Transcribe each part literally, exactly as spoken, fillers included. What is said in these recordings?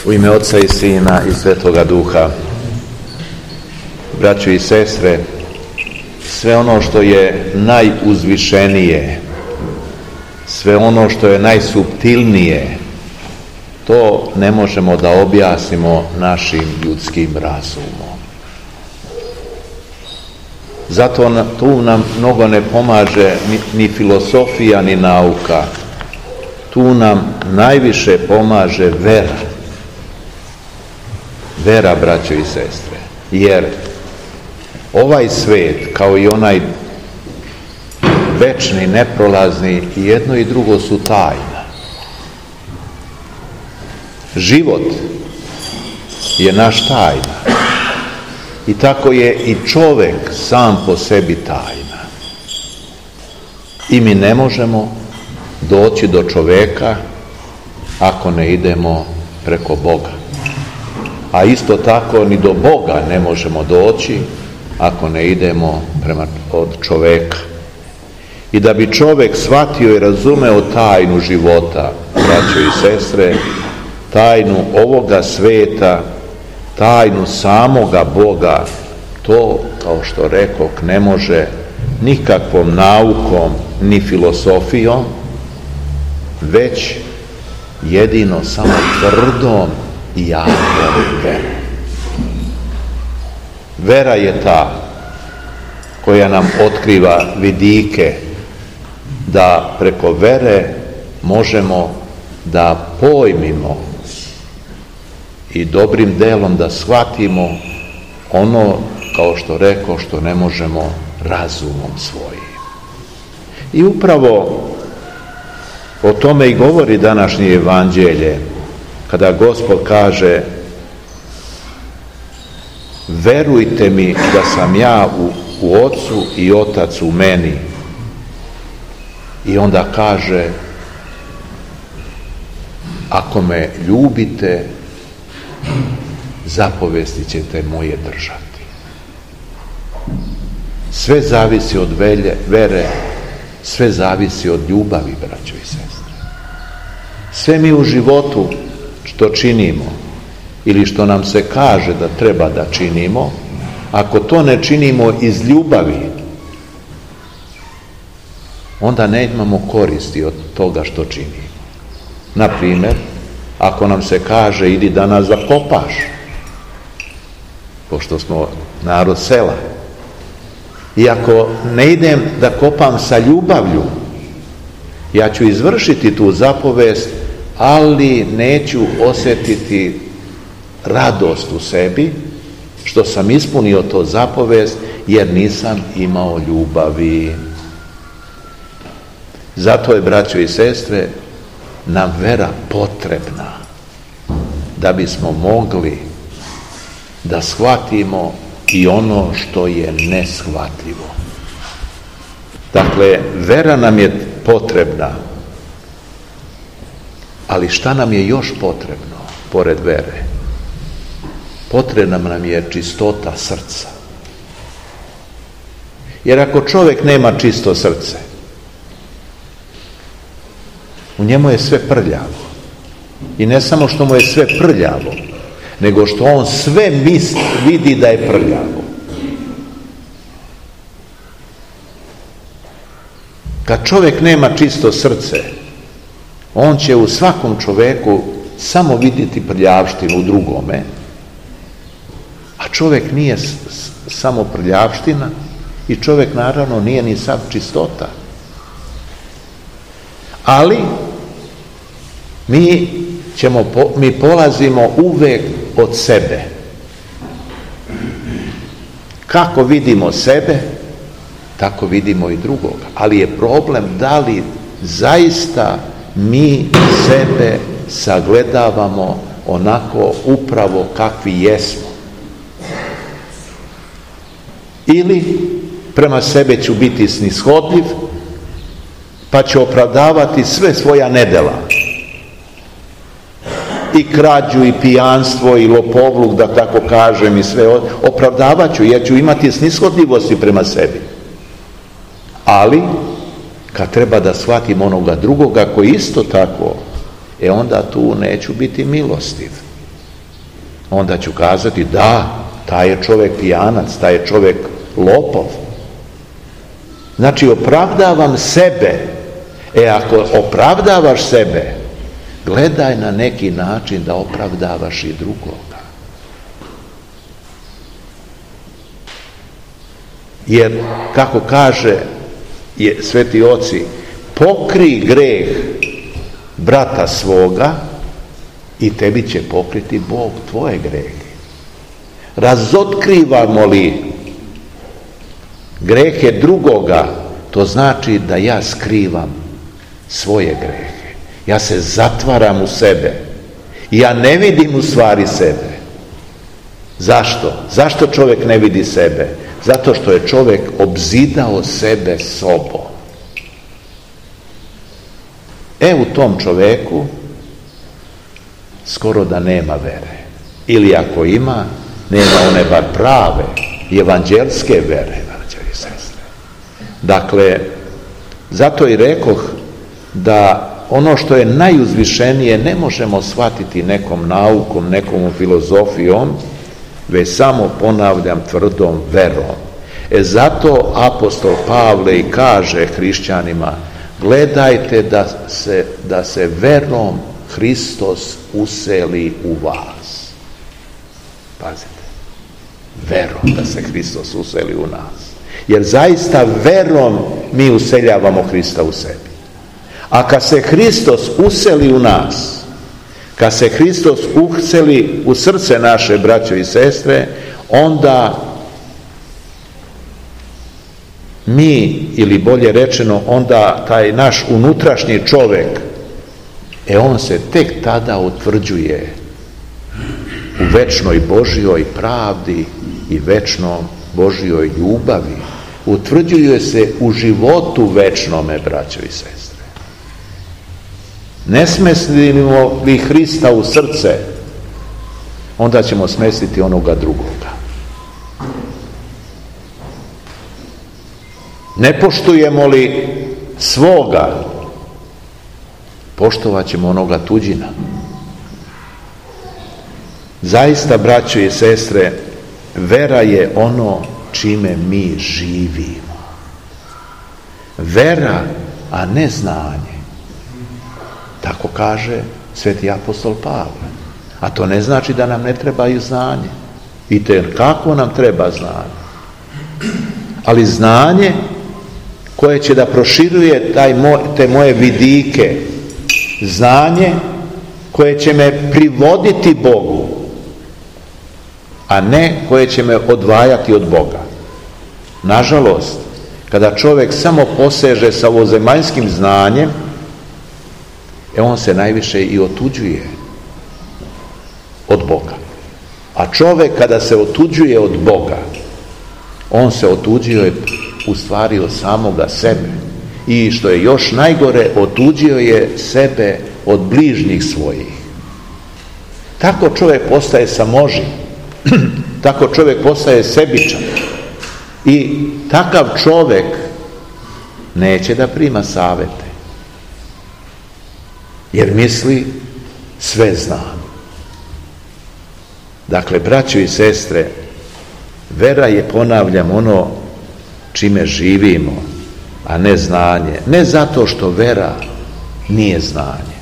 U ime Oca i Sina i Svetoga Duha, braćo i sestre, sve ono što je najuzvišenije, sve ono što je najsuptilnije, to ne možemo da objasnimo našim ljudskim razumom. Zato tu nam mnogo ne pomaže ni, ni filosofija, ni nauka. Tu nam najviše pomaže vera. Vera, braćo i sestre. Jer ovaj svet, kao i onaj večni, neprolazni, i jedno i drugo su tajna. Život je naš tajna. I tako je i čovjek sam po sebi tajna. I mi ne možemo doći do čovjeka ako ne idemo preko Boga. A isto tako ni do Boga ne možemo doći ako ne idemo prema od čovjeka. I da bi čovjek shvatio i razumeo tajnu života, braćo i sestre, tajnu ovoga sveta, tajnu samoga Boga, to, kao što rekoh, ne može nikakvom naukom ni filosofijom, već jedino samo tvrdom i jakom verom. Vera je ta koja nam otkriva vidike da preko vere možemo da pojmimo i dobrim delom da shvatimo ono, kao što rekao, što ne možemo razumom svojim. I upravo o tome i govori današnje evanđelje, kada Gospod kaže: verujte mi da sam ja u, u Otcu i Otac u meni. I onda kaže: ako me ljubite, zapovesti ćete moje držati. Sve zavisi od velje, vere, sve zavisi od ljubavi, braćo i sestre. Sve mi u životu što činimo ili što nam se kaže da treba da činimo, ako to ne činimo iz ljubavi, onda ne imamo koristi od toga što činimo. Na primjer, ako nam se kaže: idi danas da kopaš, pošto smo narod sela, i ako ne idem da kopam sa ljubavlju, ja ću izvršiti tu zapovest, ali neću osjetiti radost u sebi što sam ispunio to zapovest, jer nisam imao ljubavi. Zato je, braćo i sestre, nam vera potrebna da bismo mogli da shvatimo i ono što je neshvatljivo. Dakle, vera nam je potrebna, ali šta nam je još potrebno pored vere? Potrebna nam je čistota srca. Jer ako čovjek nema čisto srce, u njemu je sve prljavo. I ne samo što mu je sve prljavo, nego što on sve misli, vidi da je prljavo. Kad čovjek nema čisto srce, on će u svakom čovjeku samo vidjeti prljavštinu u drugome, a čovjek nije samo prljavština i čovjek naravno nije ni sav čistota. Ali mi ćemo, mi polazimo uvek od sebe. Kako vidimo sebe, tako vidimo i drugoga. Ali je problem da li zaista mi sebe sagledavamo onako upravo kakvi jesmo. Ili prema sebe ću biti snishodljiv, pa ću opravdavati sve svoja nedela. I krađu, i pijanstvo, i lopovluk, da tako kažem, i sve opravdavat ću, jer ću imati snishodljivosti prema sebi. Ali, kad treba da shvatim onoga drugoga koji isto tako, e onda tu neću biti milostiv. onda ću kazati da, taj je čovjek pijanac, taj je čovjek lopov. Znači opravdavam sebe. E ako opravdavaš sebe, gledaj na neki način da opravdavaš i drugoga. Jer, kako kaže je sveti oci, pokri greh brata svoga i tebi će pokriti Bog tvoje grehe. Razotkrivamo li grehe drugoga, to znači da ja skrivam svoje grehe. Ja se zatvaram u sebe. Ja ne vidim u stvari sebe. Zašto? Zašto čovjek ne vidi sebe? Zato što je čovjek obzidao sebe sobom. E u tom čovjeku skoro da nema vere. Ili ako ima, nema one bar prave evanđelske vere, braćo i sestre. Dakle, zato i rekoh da ono što je najuzvišenije ne možemo shvatiti nekom naukom, nekom filozofijom, već samo, ponavljam, tvrdom verom. E zato apostol Pavle i kaže hrišćanima, gledajte da se, da se verom Hristos useli u vas. Pazite, verom da se Hristos useli u nas. Jer zaista verom mi useljavamo Hrista u sebi. A kad se Hristos useli u nas, kad se Hristos useli u srce naše, braćo i sestre, onda mi, ili bolje rečeno, onda taj naš unutrašnji čovjek, e on se tek tada utvrđuje u večnoj Božjoj pravdi i večnom Božjoj ljubavi. Utvrđuje se u životu večnome, braćo i sestre. Ne smestimo li Hrista u srce, onda ćemo smestiti onoga drugoga. Ne poštujemo li svoga, poštovat ćemo onoga tuđina. Zaista, braćo i sestre, vera je ono čime mi živimo. Vera, a ne znanje. Tako kaže sveti apostol Pavle. A to ne znači da nam ne treba i znanje. I te kako nam treba znanje. Ali znanje koje će da proširuje taj moj, te moje vidike. Znanje koje će me privoditi Bogu, a ne koje će me odvajati od Boga. Nažalost, kada čovjek samo poseže sa ovozemaljskim znanjem, e on se najviše i otuđuje od Boga. A čovjek kada se otuđuje od Boga, on se otuđuje u stvari od samoga sebe. I što je još najgore, otuđio je sebe od bližnjih svojih. Tako čovjek postaje samoživ. Tako čovjek postaje sebičan. I takav čovjek neće da prima savete. Jer misli sve zna. Dakle, braćo i sestre, vera je, ponavljam, ono čime živimo, a ne znanje. Ne zato što vera nije znanje,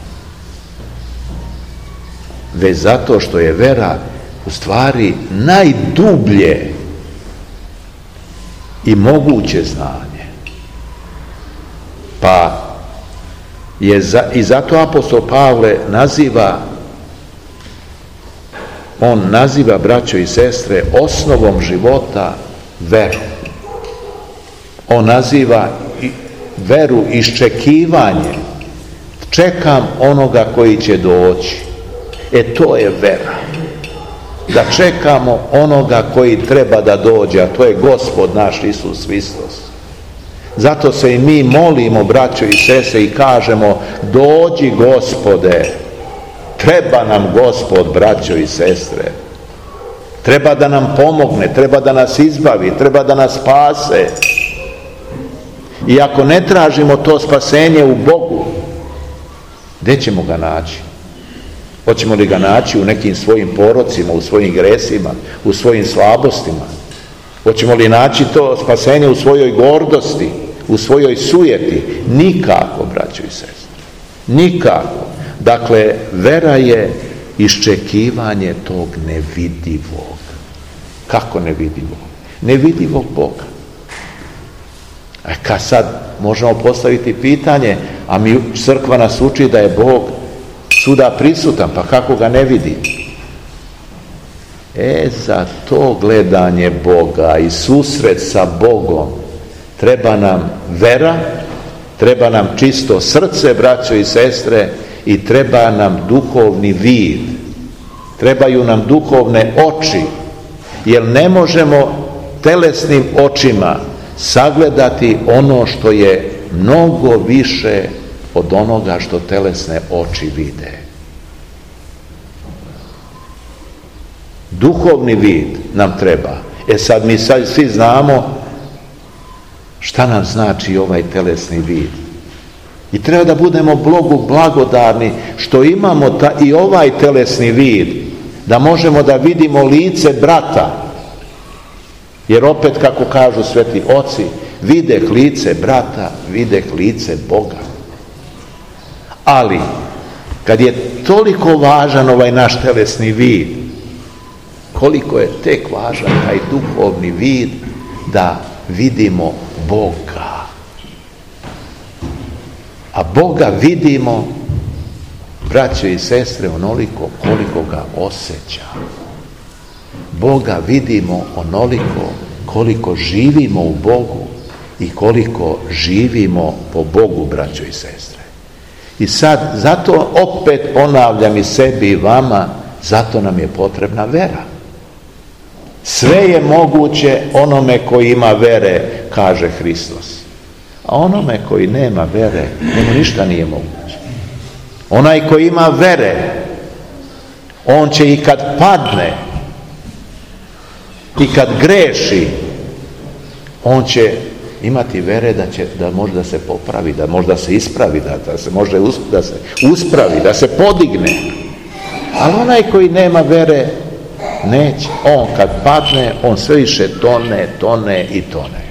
već zato što je vera u stvari najdublje i moguće znanje. Pa je za, i zato apostol Pavle naziva, on naziva, braćo i sestre, osnovom života veru. On naziva veru iščekivanje. Čekam onoga koji će doći. E to je vera. Da čekamo onoga koji treba da dođe, a to je Gospod naš Isus Hristos. Zato se i mi molimo, braćo i sestre, i kažemo, dođi Gospode. Treba nam Gospod, braćo i sestre. Treba da nam pomogne, treba da nas izbavi, treba da nas spase. I ako ne tražimo to spasenje u Bogu, gdje ćemo ga naći? Hoćemo li ga naći u nekim svojim porocima, u svojim gresima, u svojim slabostima? Hoćemo li naći to spasenje u svojoj gordosti, u svojoj sujeti? Nikako, braćo i sestre. Nikako. Dakle, vera je iščekivanje tog nevidivog. Kako nevidivog? Nevidivog Boga. A kad sad možemo postaviti pitanje, a mi crkva nas uči da je Bog svuda prisutan, pa kako ga ne vidi? E, za to gledanje Boga i susret sa Bogom treba nam vera, treba nam čisto srce, braćo i sestre, i treba nam duhovni vid. Trebaju nam duhovne oči, jer ne možemo telesnim očima sagledati ono što je mnogo više od onoga što telesne oči vide. Duhovni vid nam treba. E sad mi sad svi znamo šta nam znači ovaj telesni vid. I treba da budemo Bogu blagodarni što imamo ta, i ovaj telesni vid, da možemo da vidimo lice brata. Jer opet, kako kažu sveti oci, videh lice brata, videh lice Boga. Ali, kad je toliko važan ovaj naš telesni vid, koliko je tek važan taj duhovni vid da vidimo Boga. A Boga vidimo, braćo i sestre, onoliko koliko ga osjećamo. Boga vidimo onoliko koliko živimo u Bogu i koliko živimo po Bogu, braćo i sestre. I sad, zato opet ponavljam i sebi i vama, zato nam je potrebna vera. Sve je moguće onome koji ima vere, kaže Hristos. A onome koji nema vere, njemu ništa nije moguće. Onaj koji ima vere, on će i kad padne, i kad greši, on će imati vere da će, da može da se popravi, da može da se ispravi, da, da se može us, da se uspravi, da se podigne. Ali onaj koji nema vere, neće. On kad padne, on sve više tone, tone i tone.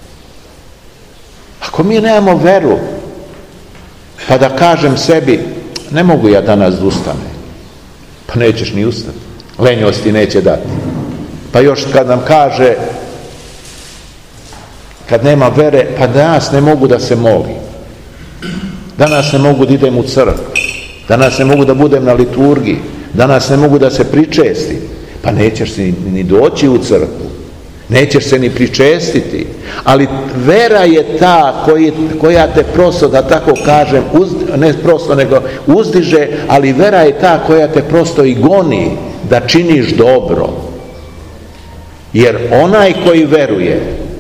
Ako mi nemamo veru, pa da kažem sebi, ne mogu ja danas da ustane, pa nećeš ni ustati. Lenjost ti neće dati. Pa još kad nam kaže, kad nema vere, pa danas ne mogu da se molim. Danas ne mogu da idem u crkvu. Danas ne mogu da budem na liturgiji. Danas ne mogu da se pričestim. Pa nećeš se ni, ni doći u crkvu. Nećeš se ni pričestiti. Ali vera je ta koji, koja te prosto, da tako kažem, uz, ne prosto nego uzdiže, ali vera je ta koja te prosto i goni da činiš dobro. Jer onaj koji veruje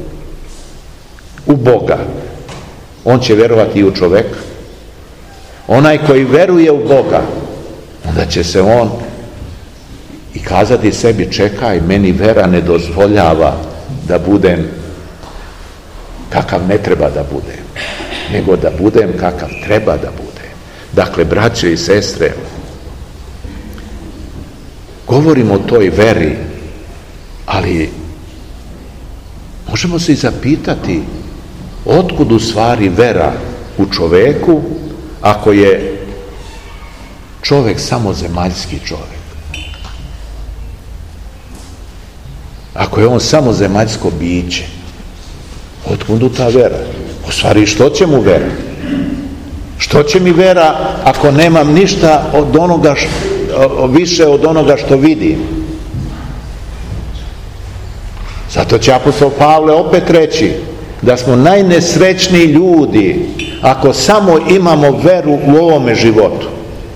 u Boga, on će verovati i u čoveka. Onaj koji veruje u Boga, onda će se on i kazati sebi, čekaj, meni vera ne dozvoljava da budem kakav ne treba da budem, nego da budem kakav treba da budem. Dakle, braćo i sestre, govorimo o toj veri, ali možemo se i zapitati otkud u stvari vera u čoveku ako je čovek samo zemaljski čovek. Ako je on samo zemaljsko biće, otkud ta vera? U stvari, što će mu vera? Što će mi vera ako nemam ništa od onoga što, više od onoga što vidim? Zato će apostol Pavle opet reći da smo najnesrećniji ljudi ako samo imamo veru u ovome životu.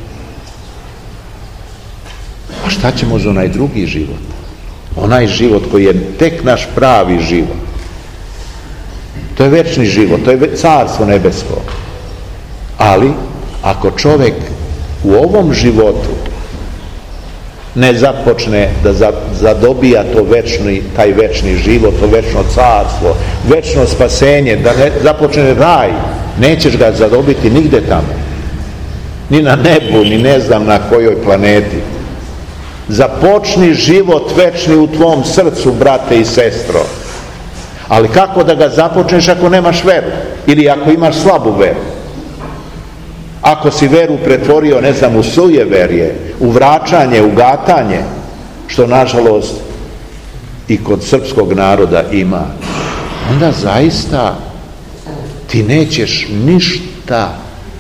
A šta ćemo za onaj drugi život? Onaj život koji je tek naš pravi život. To je večni život, to je carstvo nebesko. Ali, ako čovjek u ovom životu ne započne da zadobija to večni, taj večni život, to večno carstvo, večno spasenje, da ne započne raj, nećeš ga zadobiti nigde tamo. ni na nebu, ni ne znam na kojoj planeti. Započni život večni u tvom srcu, brate i sestro. Ali kako da ga započneš ako nemaš veru? Ili ako imaš slabu veru? Ako si veru pretvorio, ne znam, u sujeverje, u vraćanje, u gatanje, što nažalost i kod srpskog naroda ima, onda zaista ti nećeš ništa,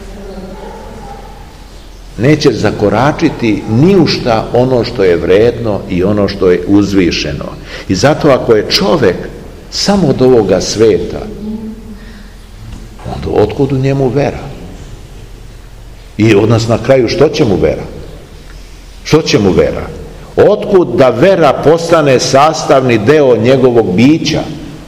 nećeš zakoračiti ni u šta ono što je vredno i ono što je uzvišeno. I zato ako je čovjek samo od ovoga sveta, onda otkud u njemu vera? I od nas na kraju što će mu vera? Što će mu vera? Otkud da vera postane sastavni deo njegovog bića?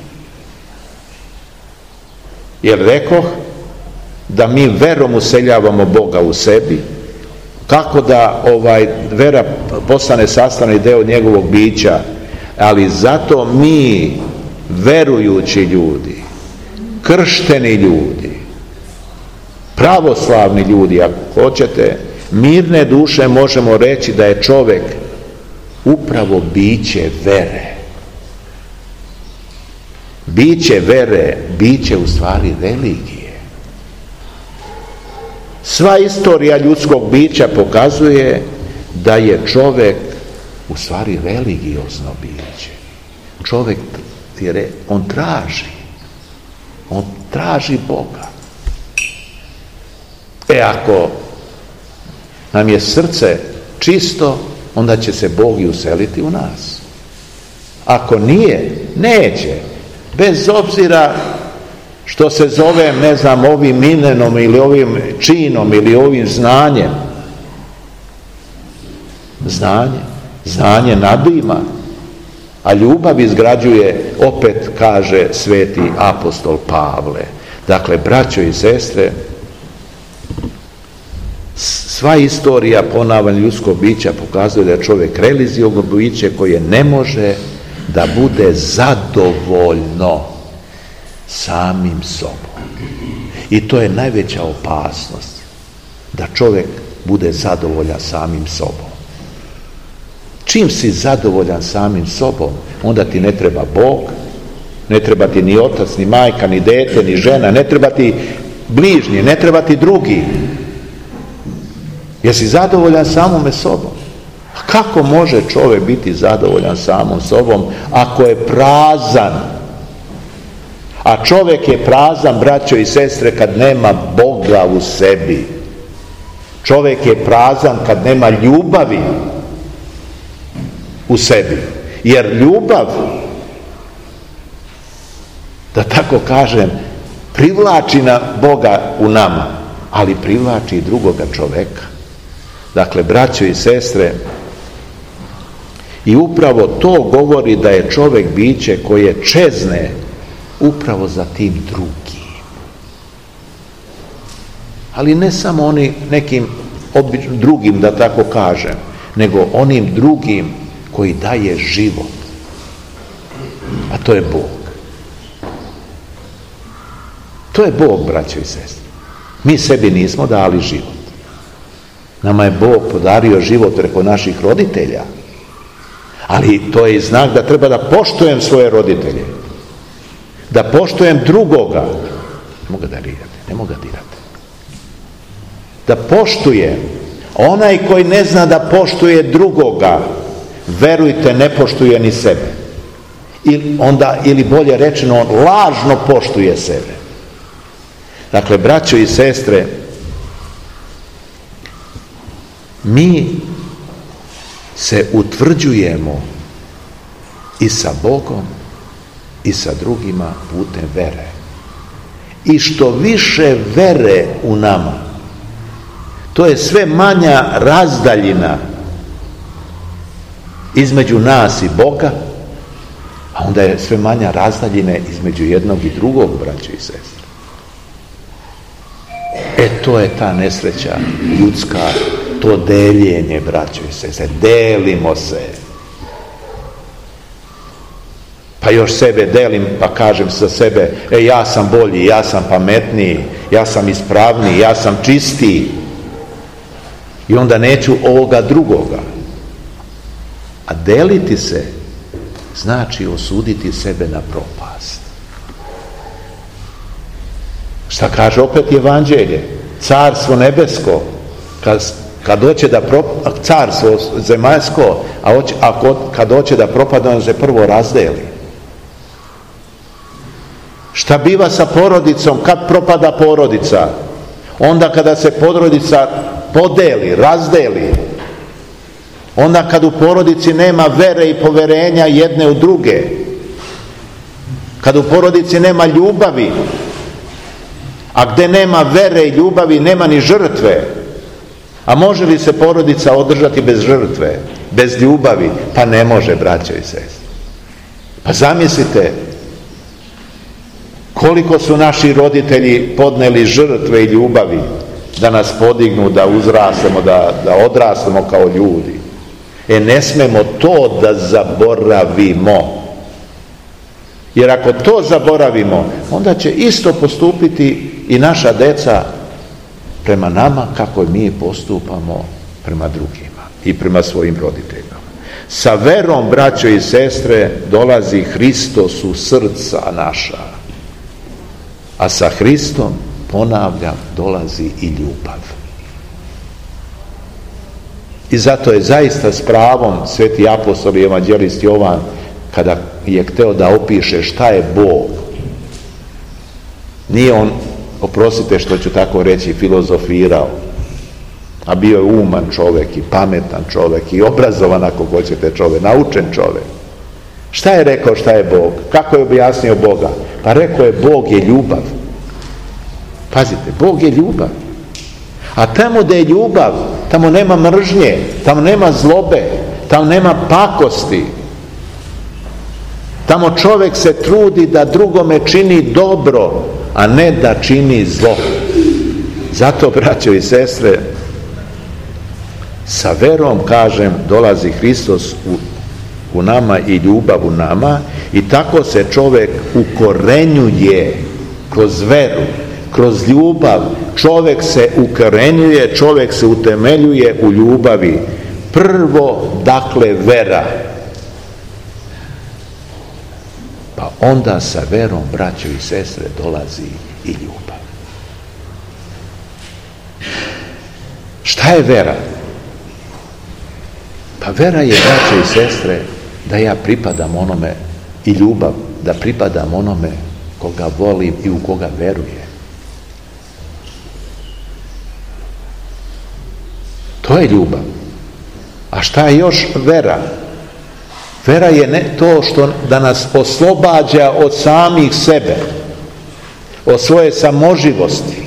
Jer rekoh da mi verom useljavamo Boga u sebi. Kako da ovaj vera postane sastavni deo njegovog bića? Ali zato mi, verujući ljudi, kršteni ljudi, pravoslavni ljudi, ako hoćete, mirne duše možemo reći da je čovjek upravo biće vere. Biće vere, biće u stvari religije. Sva istorija ljudskog bića pokazuje da je čovjek u stvari religiozno biće. Čovjek, on traži, on traži Boga. E ako nam je srce čisto, onda će se Bog i useliti u nas. Ako nije, neće. Bez obzira što se zove, ne znam, ovim imenom ili ovim činom ili ovim znanjem. Znanje. Znanje nadima. A ljubav izgrađuje, opet kaže sveti apostol Pavle. Dakle, braćo i sestre, sva istorija, ponavljanja ljudskog bića pokazuje da je čovjek religiozno biće koje ne može da bude zadovoljno samim sobom. I to je najveća opasnost, da čovjek bude zadovoljan samim sobom. Čim si zadovoljan samim sobom, onda ti ne treba Bog, ne treba ti ni otac, ni majka, ni dete, ni žena, ne treba ti bližnji, ne treba ti drugi. Jesi zadovoljan samome sobom? A kako može čovjek biti zadovoljan samom sobom ako je prazan? A čovjek je prazan, braćo i sestre, kad nema Boga u sebi. Čovjek je prazan kad nema ljubavi u sebi. Jer ljubav, da tako kažem, privlači na Boga u nama, ali privlači i drugoga čovjeka. Dakle, braćo i sestre, i upravo to govori da je čovjek biće koje čezne upravo za tim drugim. Ali ne samo oni nekim običnim drugim, da tako kažem, nego onim drugim koji daje život. A to je Bog. To je Bog, braćo i sestre. Mi sebi nismo dali život. Nama je Bog podario život preko naših roditelja. Ali to je i znak da treba da poštujem svoje roditelje. Da poštujem drugoga. Ne mogu da dirate, ne mogu da dirate. Da poštujem. Onaj koji ne zna da poštuje drugoga, verujte, ne poštuje ni sebe. Ili, onda, ili bolje rečeno, on lažno poštuje sebe. Dakle, braćo i sestre, mi se utvrđujemo i sa Bogom i sa drugima putem vere. I što više vere u nama, to je sve manja razdaljina između nas i Boga, a onda je sve manja razdaljina između jednog i drugog, braćo i sestre. E, to je ta nesreća ljudska, to deljenje, braćo i sestre. Delimo se. Pa još sebe delim, pa kažem za sebe, e, ja sam bolji, ja sam pametniji, ja sam ispravniji, ja sam čistiji. i onda neću ovoga drugoga. A deliti se znači osuditi sebe na propast. Šta kaže opet evanđelje? Carstvo nebesko, kad, kad hoće da propa, carstvo zemaljsko, a, hoće, a kad hoće da propadne, on se prvo razdeli. Šta biva sa porodicom? Kad propada porodica? Onda kada se porodica podeli, razdeli. Onda kad u porodici nema vere i poverenja jedne u druge. Kad u porodici nema ljubavi. A gde nema vere i ljubavi, nema ni žrtve. A može li se porodica održati bez žrtve, bez ljubavi? Pa ne može, braćo i sestre. Pa zamislite koliko su naši roditelji podneli žrtve i ljubavi da nas podignu, da uzrastemo, da, da odrastemo kao ljudi. E, ne smemo to da zaboravimo. Jer ako to zaboravimo, onda će isto postupiti i naša deca prema nama kako mi postupamo prema drugima i prema svojim roditeljima. Sa verom, braćo i sestre, dolazi Hristos u srca naša. A sa Hristom, ponavljam, dolazi i ljubav. I zato je zaista s pravom sveti apostol i evanđelist Jovan, kada je hteo da opiše šta je Bog, nije on, oprostite što ću tako reći, filozofirao, a bio je uman čovjek i pametan čovjek i obrazovan, ako hoćete, čovjek, naučen čovjek. Šta je rekao šta je Bog? Kako je objasnio Boga? Pa rekao je, Bog je ljubav. Pazite, Bog je ljubav. A tamo da je ljubav, tamo nema mržnje, tamo nema zlobe, tamo nema pakosti. Tamo čovjek se trudi da drugome čini dobro, a ne da čini zlo. Zato, braćo i sestre, sa verom, kažem, dolazi Hristos u, u nama i ljubav u nama, i tako se čovjek ukorenjuje kroz veru, kroz ljubav. Čovjek se ukorenjuje, čovjek se utemeljuje u ljubavi. Prvo, dakle, vera. Pa onda sa verom, braćo i sestre, dolazi i ljubav. Šta je vera? Pa vera je, braćo i sestre, da ja pripadam onome, i ljubav, da pripadam onome koga volim i u koga veruje. To je ljubav. A šta je još vera? Vera je ne to što da nas oslobađa od samih sebe, od svoje samoživosti.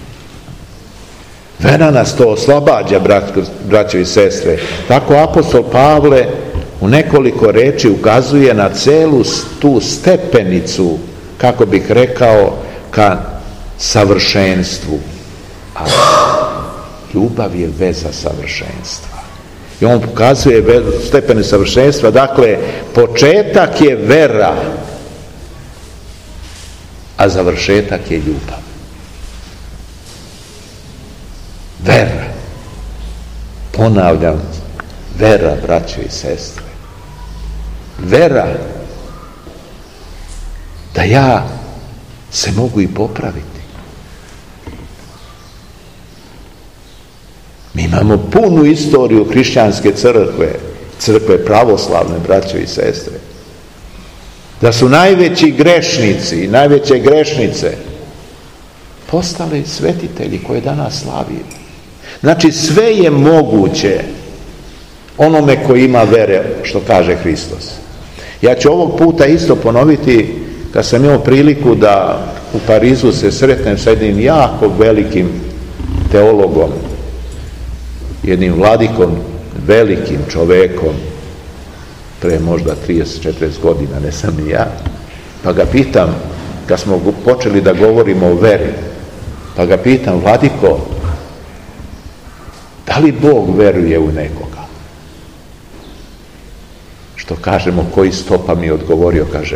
Vera nas to oslobađa, braćo i sestre. Tako apostol Pavle u nekoliko reči ukazuje na celu tu stepenicu, kako bih rekao, ka savršenstvu. A ljubav je veza savršenstva. I on pokazuje stepene savršenstva. Dakle, početak je vera, a završetak je ljubav. Vera. Ponavljam, vera, braćo i sestre. Vera da ja se mogu i popraviti. Mi imamo punu istoriju hrišćanske crkve, crkve pravoslavne, braćo i sestre, da su najveći grešnici i najveće grešnice postali svetitelji koje danas slavimo. Znači, sve je moguće onome koji ima vere, što kaže Hristos. Ja ću ovog puta isto ponoviti, kad sam imao priliku da u Parizu se sretnem sa jednim jako velikim teologom, jednim vladikom, velikim čovekom, pre možda trideset četrdeset godina, ne sam ni ja, pa ga pitam, kad smo počeli da govorimo o veri, pa ga pitam, vladiko, da li Bog veruje u nekoga? Što kažemo, koji stopa mi je odgovorio, kaže,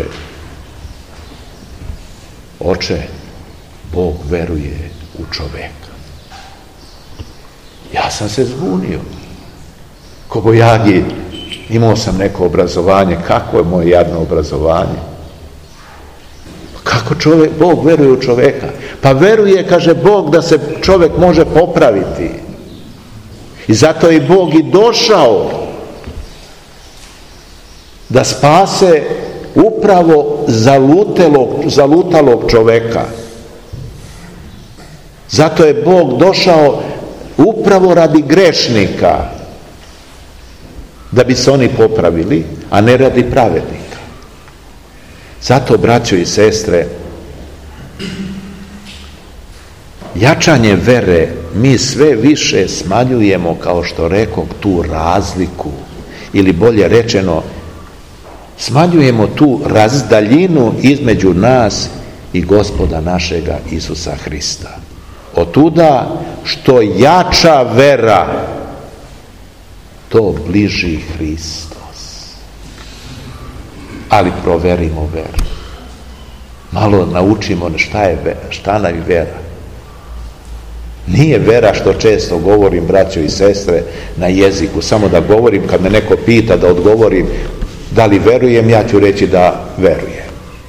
oče, Bog veruje u čoveka. Ja sam se zbunio. Kobojagi, imao sam neko obrazovanje. Kako je moje jadno obrazovanje? Kako čovjek, Bog veruje u čovjeka? Pa veruje, kaže Bog, da se čovjek može popraviti. I zato je Bog i došao da spase upravo zalutelog, zalutalog čovjeka. Zato je Bog došao upravo radi grešnika, da bi se oni popravili, a ne radi pravednika. Zato, braćo i sestre, jačanje vere mi sve više smanjujemo, kao što rekao, tu razliku, ili bolje rečeno, smanjujemo tu razdaljinu između nas i Gospoda našega Isusa Hrista. Otuda što jača vera, to bliži Hristos. Ali proverimo veru. Malo naučimo šta je vera, šta nam je vera. Nije vera, što često govorim, braćo i sestre, na jeziku. Samo da govorim, kad me neko pita da odgovorim da li verujem, ja ću reći da verujem.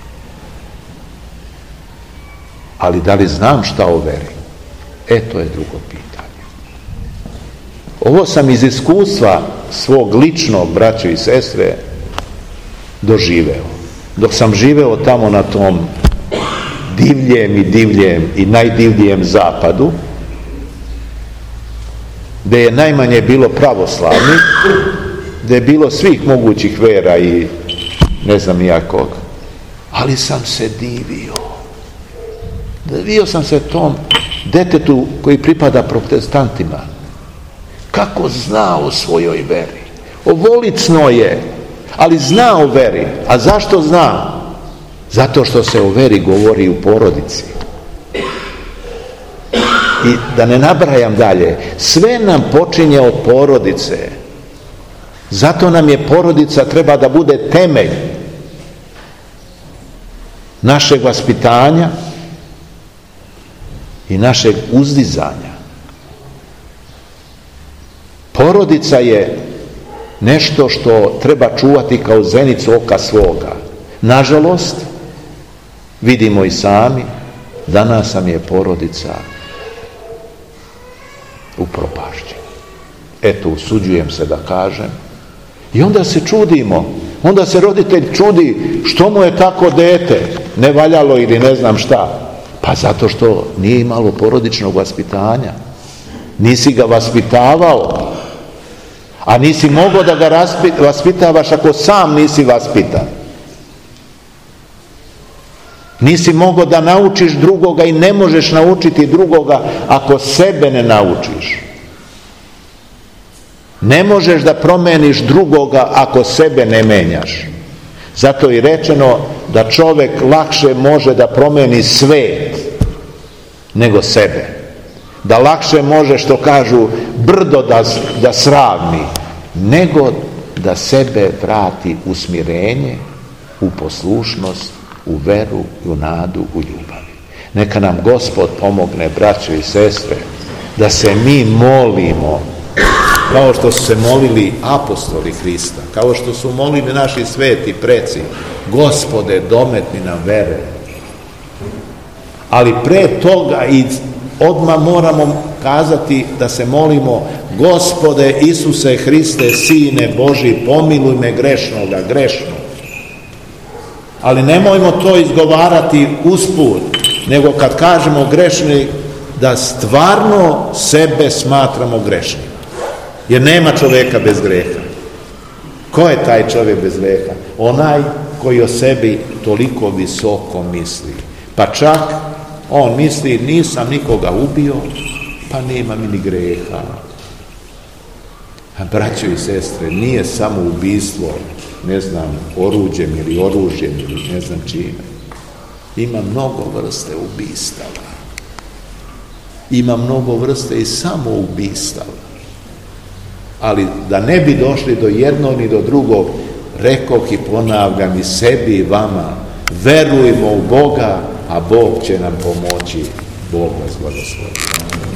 Ali da li znam šta o veri? E, to je drugo pitanje. Ovo sam iz iskustva svog ličnog, braćo i sestre, doživeo. Dok sam živeo tamo na tom divljem i divljem i najdivljijem zapadu, gdje je najmanje bilo pravoslavnih, gdje je bilo svih mogućih vera i ne znam nijakog, ali sam se divio. Divio sam se tom detetu koji pripada protestantima. Kako zna o svojoj veri. Ovolicno je, ali zna o veri. A zašto zna? Zato što se o veri govori u porodici. I da ne nabrajam dalje, sve nam počinje od porodice. Zato nam je porodica, treba da bude temelj našeg vaspitanja i našeg uzdizanja. Porodica je nešto što treba čuvati kao zenicu oka svoga. Nažalost, vidimo i sami, danas nam je porodica upropašćena. Eto, usuđujem se da kažem. I onda se čudimo, onda se roditelj čudi što mu je tako dete ne valjalo ili ne znam šta. Pa zato što nije imalo porodičnog vaspitanja. Nisi ga vaspitavao, a nisi mogao da ga vaspitavaš ako sam nisi vaspitan. Nisi mogao da naučiš drugoga i ne možeš naučiti drugoga ako sebe ne naučiš. Ne možeš da promeniš drugoga ako sebe ne menjaš. Zato je rečeno da čovjek lakše može da promeni svet nego sebe. Da lakše može, što kažu, brdo da, da sravni, nego da sebe vrati u smirenje, u poslušnost, u veru, u nadu, u ljubavi. Neka nam Gospod pomogne, braćo i sestre, da se mi molimo kao što su se molili apostoli Hrista, kao što su molili naši sveti preci: Gospode, dometni nam vere. Ali pre toga i odmah moramo kazati da se molimo: Gospode Isuse Hriste, Sine Boži, pomiluj me grešnoga, grešno. Ali nemojmo to izgovarati usput, nego kad kažemo grešni, da stvarno sebe smatramo grešnim. Jer nema čovjeka bez greha. Ko je taj čovjek bez greha? Onaj koji o sebi toliko visoko misli. Pa čak on misli: nisam nikoga ubio, pa nema mi ni greha. A braćo i sestre, nije samo ubistvo, ne znam, oruđem ili oružjem ili ne znam čime. Ima mnogo vrste ubistava. Ima mnogo vrste i samoubistava. Ali da ne bi došli do jednog ni do drugog, rekoh i ponavljam i sebi i vama: verujmo u Boga, a Bog će nam pomoći. Bog vas blagoslovi.